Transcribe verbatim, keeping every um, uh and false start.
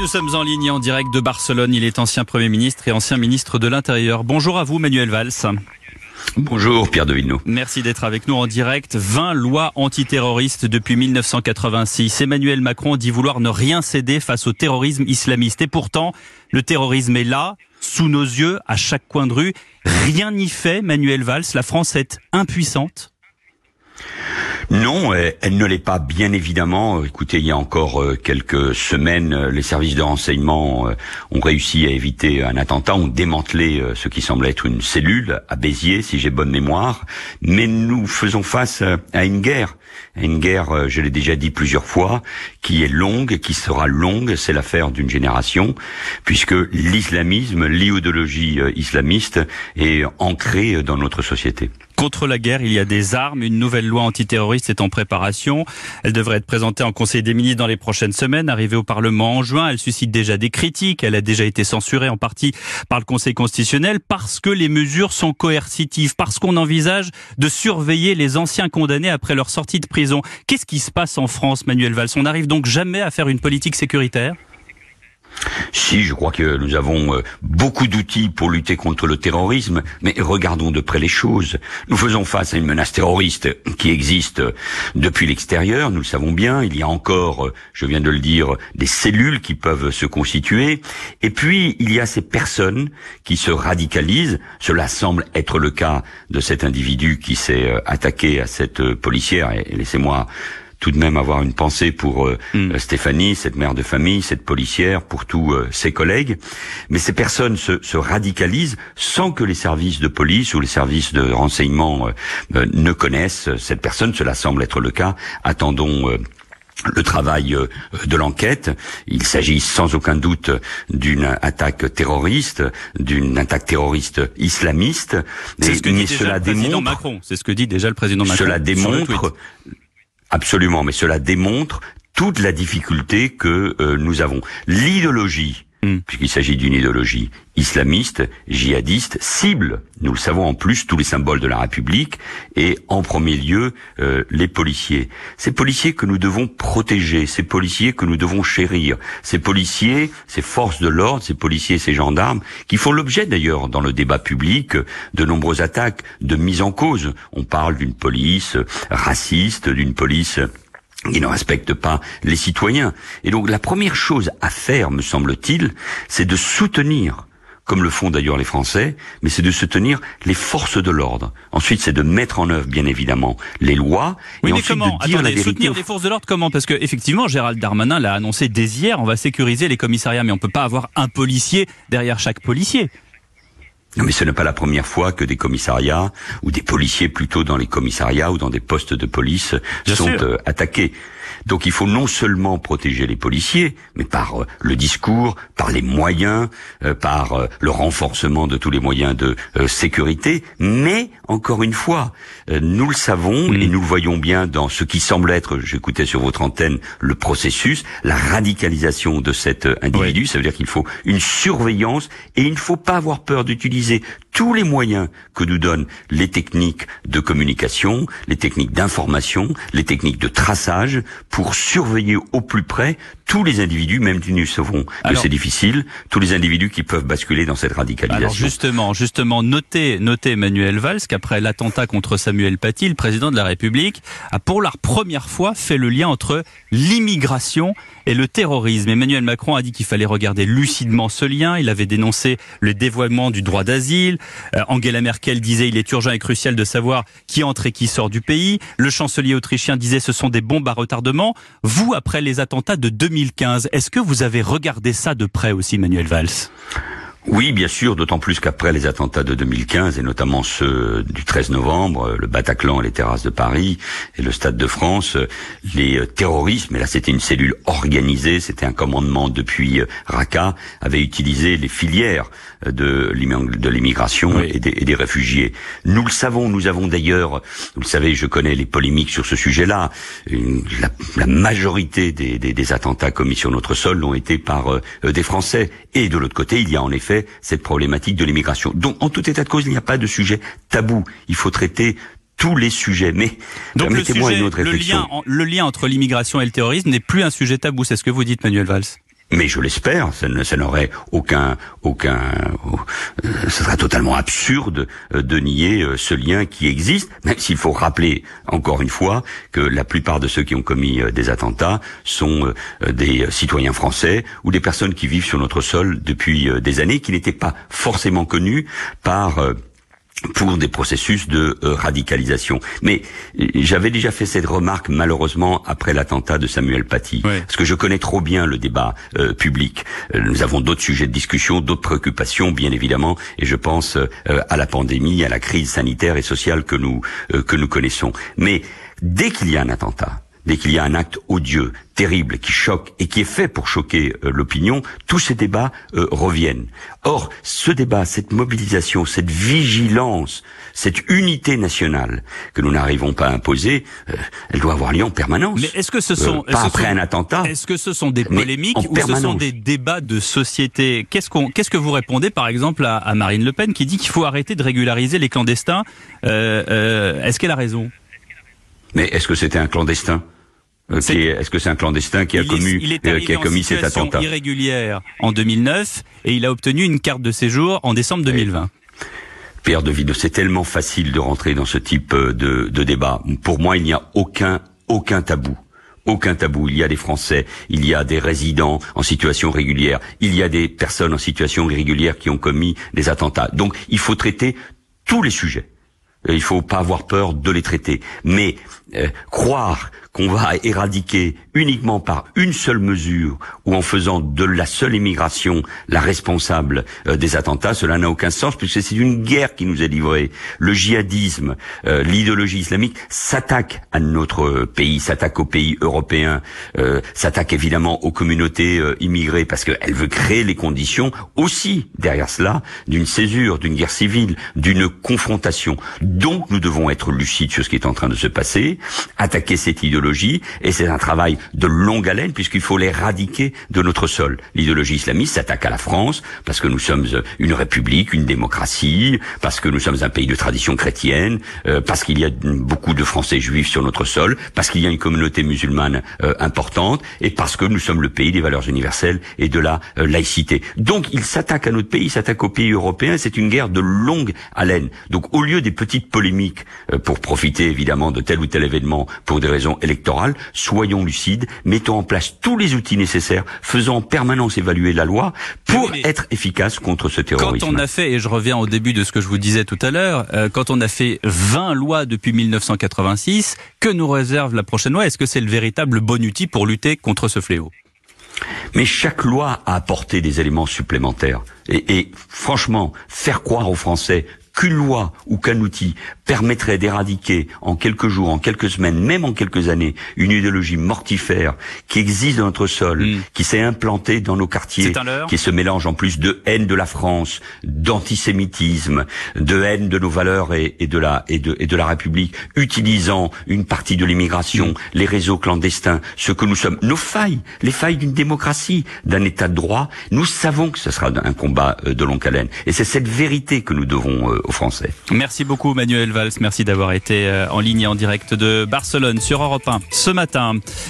nous sommes en ligne en direct de Barcelone. Il est ancien Premier ministre et ancien ministre de l'Intérieur. Bonjour à vous, Manuel Valls. Bonjour Pierre de Villeneuve. Merci d'être avec nous en direct. vingt lois antiterroristes depuis mille neuf cent quatre-vingt-six. Emmanuel Macron dit vouloir ne rien céder face au terrorisme islamiste. Et pourtant, le terrorisme est là, sous nos yeux, à chaque coin de rue. Rien n'y fait, Manuel Valls. La France est impuissante. Non, elle ne l'est pas, bien évidemment. Écoutez, il y a encore quelques semaines, les services de renseignement ont réussi à éviter un attentat, ont démantelé ce qui semble être une cellule à Béziers, si j'ai bonne mémoire. Mais nous faisons face à une guerre, à une guerre, je l'ai déjà dit plusieurs fois, qui est longue, qui sera longue. C'est l'affaire d'une génération, puisque l'islamisme, l'idéologie islamiste est ancrée dans notre société. Contre la guerre, il y a des armes. Une nouvelle loi antiterroriste est en préparation. Elle devrait être présentée en Conseil des ministres dans les prochaines semaines. Arrivée au Parlement en juin, elle suscite déjà des critiques. Elle a déjà été censurée en partie par le Conseil constitutionnel parce que les mesures sont coercitives, parce qu'on envisage de surveiller les anciens condamnés après leur sortie de prison. Qu'est-ce qui se passe en France, Manuel Valls? On n'arrive donc jamais à faire une politique sécuritaire? Si, je crois que nous avons beaucoup d'outils pour lutter contre le terrorisme, mais regardons de près les choses. Nous faisons face à une menace terroriste qui existe depuis l'extérieur, nous le savons bien. Il y a encore, je viens de le dire, des cellules qui peuvent se constituer. Et puis, il y a ces personnes qui se radicalisent. Cela semble être le cas de cet individu qui s'est attaqué à cette policière. Et laissez-moi tout de même avoir une pensée pour euh, mmh. Stéphanie, cette mère de famille, cette policière, pour tous euh, ses collègues. Mais ces personnes se, se radicalisent sans que les services de police ou les services de renseignement euh, euh, ne connaissent cette personne. Cela semble être le cas. Attendons euh, le travail euh, de l'enquête. Il s'agit sans aucun doute d'une attaque terroriste, d'une attaque terroriste islamiste. C'est ce que dit mais déjà cela le président démontre, Macron. C'est ce que dit déjà le président Macron. Cela démontre... Absolument, mais cela démontre toute la difficulté que euh, nous avons. L'idéologie, mm. puisqu'il s'agit d'une idéologie islamiste, djihadiste, cible, nous le savons en plus, tous les symboles de la République et en premier lieu euh, les policiers. Ces policiers que nous devons protéger, ces policiers que nous devons chérir, ces policiers, ces forces de l'ordre, ces policiers, ces gendarmes, qui font l'objet d'ailleurs dans le débat public de nombreuses attaques, de mise en cause. On parle d'une police raciste, d'une police qui ne respecte pas les citoyens. Et donc la première chose à faire, me semble-t-il, c'est de soutenir, comme le font d'ailleurs les Français, mais c'est de soutenir les forces de l'ordre. Ensuite, c'est de mettre en œuvre, bien évidemment, les lois. Oui, et mais ensuite comment de dire Attendez, la vérité. Soutenir les forces de l'ordre, comment? Parce que effectivement, Gérald Darmanin l'a annoncé dès hier, on va sécuriser les commissariats, mais on peut pas avoir un policier derrière chaque policier. Non, mais ce n'est pas la première fois que des commissariats, ou des policiers plutôt dans les commissariats ou dans des postes de police Bien sont sûr. euh, attaqués. Donc il faut non seulement protéger les policiers, mais par euh, le discours, par les moyens, euh, par euh, le renforcement de tous les moyens de euh, sécurité. Mais, encore une fois, euh, nous le savons mmh. et nous le voyons bien dans ce qui semble être, j'écoutais sur votre antenne, le processus, la radicalisation de cet euh, individu. Oui. Ça veut dire qu'il faut une surveillance et il ne faut pas avoir peur d'utiliser tous les moyens que nous donnent les techniques de communication, les techniques d'information, les techniques de traçage, pour surveiller au plus près tous les individus, même si nous savons que c'est difficile, tous les individus qui peuvent basculer dans cette radicalisation. Alors justement, justement, notez, notez Emmanuel Valls qu'après l'attentat contre Samuel Paty, le président de la République a pour la première fois fait le lien entre l'immigration et le terrorisme. Emmanuel Macron a dit qu'il fallait regarder lucidement ce lien. Il avait dénoncé le dévoiement du droit d'asile. Euh, Angela Merkel disait il est urgent et crucial de savoir qui entre et qui sort du pays. Le chancelier autrichien disait ce sont des bombes à retardement. Vous, après les attentats de deux mille quinze, est-ce que vous avez regardé ça de près aussi, Manuel Valls ? Oui, bien sûr, d'autant plus qu'après les attentats de deux mille quinze, et notamment ceux du treize novembre, le Bataclan et les terrasses de Paris, et le Stade de France, les terroristes, mais là c'était une cellule organisée, c'était un commandement depuis Raqqa, avaient utilisé les filières de l'immigration oui. et, des, et des réfugiés. Nous le savons, nous avons d'ailleurs, vous le savez, je connais les polémiques sur ce sujet-là, une, la, la majorité des, des, des attentats commis sur notre sol l'ont été par euh, des Français. Et de l'autre côté, il y a en effet cette problématique de l'immigration. Donc, en tout état de cause, il n'y a pas de sujet tabou. Il faut traiter tous les sujets. Mais permettez-moi une autre réflexion. Le lien, le lien entre l'immigration et le terrorisme n'est plus un sujet tabou. C'est ce que vous dites, Manuel Valls. Mais je l'espère, ça, ne, ça n'aurait aucun, aucun, euh, ce serait totalement absurde euh, de nier euh, ce lien qui existe, même s'il faut rappeler encore une fois que la plupart de ceux qui ont commis euh, des attentats sont euh, des citoyens français ou des personnes qui vivent sur notre sol depuis euh, des années, qui n'étaient pas forcément connus par euh, pour des processus de euh, radicalisation. Mais euh, j'avais déjà fait cette remarque malheureusement après l'attentat de Samuel Paty, oui. parce que je connais trop bien le débat euh, public. Euh, nous avons d'autres sujets de discussion, d'autres préoccupations bien évidemment, et je pense euh, à la pandémie, à la crise sanitaire et sociale que nous euh, que nous connaissons. Mais dès qu'il y a un attentat, dès qu'il y a un acte odieux, terrible, qui choque et qui est fait pour choquer euh, l'opinion, tous ces débats euh, reviennent. Or, ce débat, cette mobilisation, cette vigilance, cette unité nationale que nous n'arrivons pas à imposer, euh, elle doit avoir lieu en permanence. Mais est-ce que ce sont... Euh, pas après sont, un attentat. Est-ce que ce sont des polémiques ou permanence. ce sont des débats de société? Qu'est-ce qu'on, qu'est-ce que vous répondez par exemple à, à Marine Le Pen qui dit qu'il faut arrêter de régulariser les clandestins? euh, euh, Est-ce qu'elle a raison? Mais est-ce que c'était un clandestin euh, qui est, Est-ce que c'est un clandestin qui a il commis, est, il est euh, qui a commis cet attentat irrégulière en deux mille neuf et il a obtenu une carte de séjour en décembre deux mille vingt. Pierre de Vino, c'est tellement facile de rentrer dans ce type de, de débat. Pour moi, il n'y a aucun, aucun tabou. Aucun tabou. Il y a des Français, il y a des résidents en situation régulière, il y a des personnes en situation irrégulière qui ont commis des attentats. Donc, il faut traiter tous les sujets. Il faut pas avoir peur de les traiter. Mais euh, croire qu'on va éradiquer uniquement par une seule mesure ou en faisant de la seule immigration la responsable euh, des attentats, cela n'a aucun sens puisque c'est une guerre qui nous est livrée. Le djihadisme, euh, l'idéologie islamique s'attaque à notre pays, s'attaque aux pays européens, euh, s'attaque évidemment aux communautés euh, immigrées parce qu'elle veut créer les conditions aussi derrière cela d'une césure, d'une guerre civile, d'une confrontation. Donc nous devons être lucides sur ce qui est en train de se passer, attaquer cette idéologie, et c'est un travail de longue haleine puisqu'il faut l'éradiquer de notre sol. L'idéologie islamiste s'attaque à la France parce que nous sommes une république, une démocratie, parce que nous sommes un pays de tradition chrétienne, euh, parce qu'il y a beaucoup de Français juifs sur notre sol, parce qu'il y a une communauté musulmane euh, importante, et parce que nous sommes le pays des valeurs universelles et de la euh, laïcité. Donc il s'attaque à notre pays, il s'attaque aux pays européens, c'est une guerre de longue haleine. Donc au lieu des petites polémiques euh, pour profiter évidemment de tel ou tel événement pour des raisons électorales, soyons lucides, mettons en place tous les outils nécessaires, faisons en permanence évaluer la loi pour oui, être efficace contre ce terrorisme. Quand on a fait, et je reviens au début de ce que je vous disais tout à l'heure, euh, quand on a fait vingt lois depuis mille neuf cent quatre-vingt-six, que nous réserve la prochaine loi? Est-ce que c'est le véritable bon outil pour lutter contre ce fléau? Mais chaque loi a apporté des éléments supplémentaires. Et, et franchement, faire croire aux Français qu'une loi ou qu'un outil permettrait d'éradiquer en quelques jours, en quelques semaines, même en quelques années, une idéologie mortifère qui existe dans notre sol, mmh. qui s'est implantée dans nos quartiers, qui se mélange en plus de haine de la France, d'antisémitisme, de haine de nos valeurs et, et de la et de, et de la République, utilisant une partie de l'immigration, mmh. les réseaux clandestins, ce que nous sommes, nos failles, les failles d'une démocratie, d'un état de droit. Nous savons que ce sera un combat de longue haleine, et c'est cette vérité que nous devons euh, aux Français. Merci beaucoup Manuel Valls, merci d'avoir été en ligne et en direct de Barcelone sur Europe un ce matin.